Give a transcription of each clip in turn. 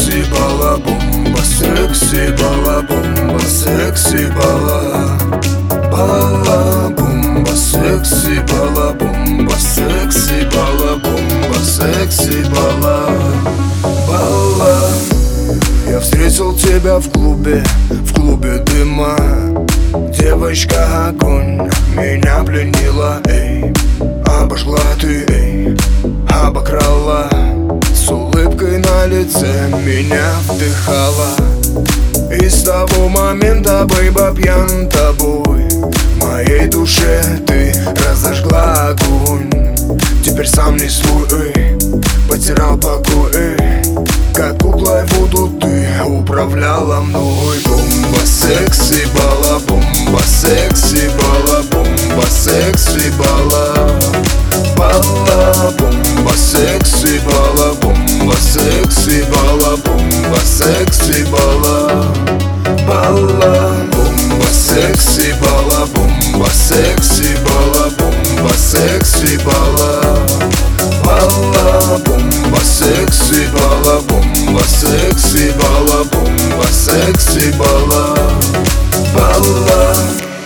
секси бала, бомба, секси бала, бомба, секси бала. Бала, бомба, секси бала, бомба, секси бала, бомба, секси бала. Бала. Я встретил тебя в клубе дыма. Девочка, огонь меня пленила, эй. Обожгла ты, эй, обокрала. С улыбкой на лице меня вдыхала. И с того момента, бейба, пьян тобой. В моей душе ты разожгла огонь. Теперь сам не свой, эй, потерял покой, эй. Как куклой буду ты управляла мной. Бомба, секси бала, бомба, секси бала, бомба, секси бала. Бала, бомба, секси бала, бомба, секси бала, бомба, секси бала. Бала, бомба, секси бала, бомба, секси бала, бомба, секси бала. Бала, бомба, секси бала, бомба, секси бала, бомба, секси бала. Бала.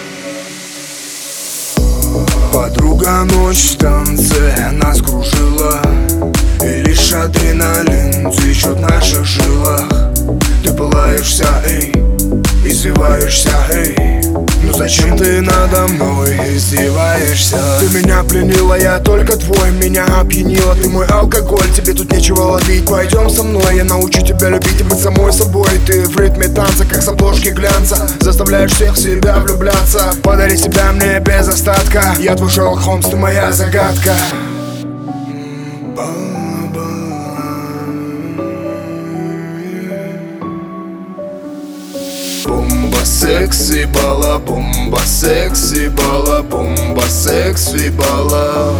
Подруга, ночь в танце нас кружила, и лишь адреналин течет в наших жилах. Ты пылаешься, эй, извиваешься, эй. Ну зачем ты надо мной издеваешься? Ты меня пленила, я только твой. Меня опьянила, ты мой алкоголь. Тебе тут нечего ловить, пойдем со мной. Я научу тебя любить и быть самой собой. Ты в ритме танца, как с обложки глянца. Заставляешь всех в себя влюбляться. Подари себя мне без остатка. Я твой Шерлок Холмс, ты моя загадка. Бомба, секси бала, бомба, секси бала, бомба, секси бала.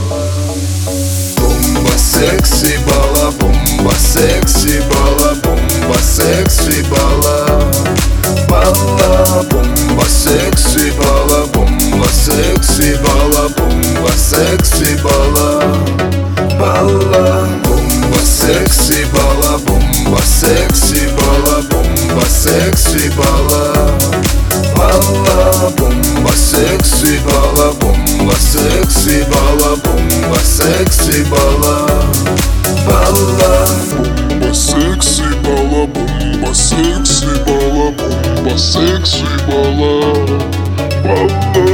Бомба, секси бала, бомба, секси бала, бомба, секси бала. Бала, бомба, секси бала, бомба, секси бала, бомба, секси бала. Бала, бомба, секси бала, бомба, секси бала, бомба, секси бала. Бала, бомба, секси бала, бомба, секси бала, бомба, секси бала. Бала, бомба, секси бала, бомба, секси бала, бомба, секси бала. Бала.